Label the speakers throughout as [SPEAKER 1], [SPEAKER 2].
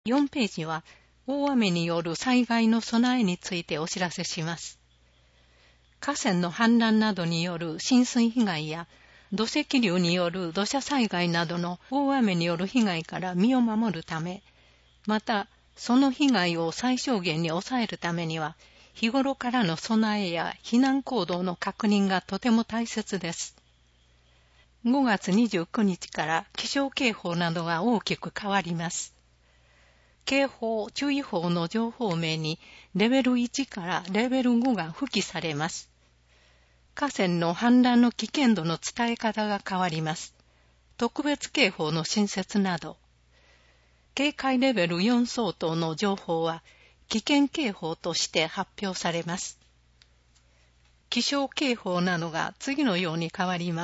[SPEAKER 1] 4ページは大雨による災害の備えについてお知らせします。河川の氾濫などによる浸水被害や土石流による土砂災害などの大雨による被害から身を守るため、またその被害を最小限に抑えるためには、日頃からの備えや避難行動の確認がとても大切です。5月29日から気象警報などが大きく変わります。警報・注意報の情報名にレベル1からレベル5が付記されます。河川の氾濫の危険度の伝え方が変わります。特別警報の新設など。警戒レベル4相当の情報は危険警報として発表されます。気象警報などが次のように変わります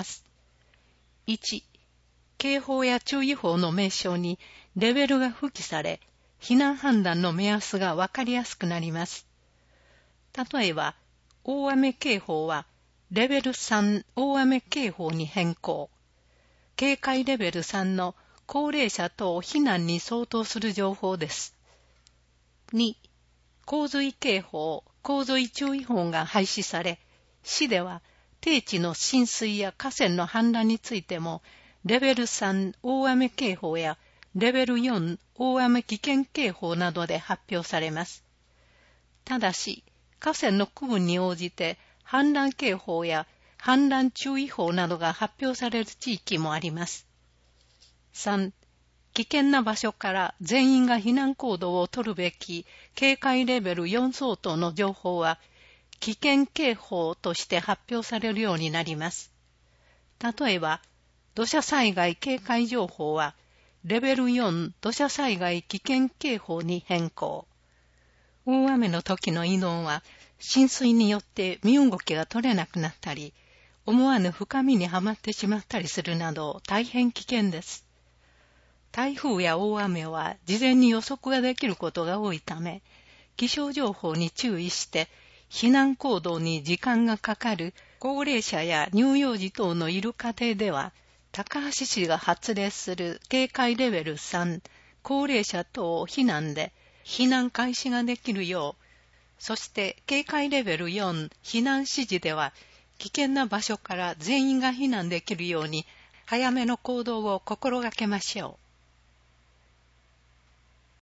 [SPEAKER 1] 。1、警報や注意報の名称にレベルが付記され、避難判断の目安がわかりやすくなります。例えば、大雨警報はレベル3大雨警報に変更。警戒レベル3の高齢者等避難に相当する情報です。2、洪水警報、洪水注意報が廃止され、市では低地の浸水や河川の氾濫についても、レベル3大雨警報やレベル4大雨危険警報などで発表されます。ただし、河川の区分に応じて氾濫警報や氾濫注意報などが発表される地域もあります。3、危険な場所から全員が避難行動を取るべき警戒レベル4相当の情報は危険警報として発表されるようになります。例えば、土砂災害警戒情報はレベル4土砂災害危険警報に変更。大雨の時の移動は浸水によって身動きが取れなくなったり、思わぬ深みにはまってしまったりするなど大変危険です。台風や大雨は事前に予測ができることが多いため、気象情報に注意して避難行動に時間がかかる高齢者や乳幼児等のいる家庭では、高橋市が発令する警戒レベル3高齢者等避難で避難開始ができるよう、そして警戒レベル4避難指示では危険な場所から全員が避難できるように早めの行動を心がけましょう。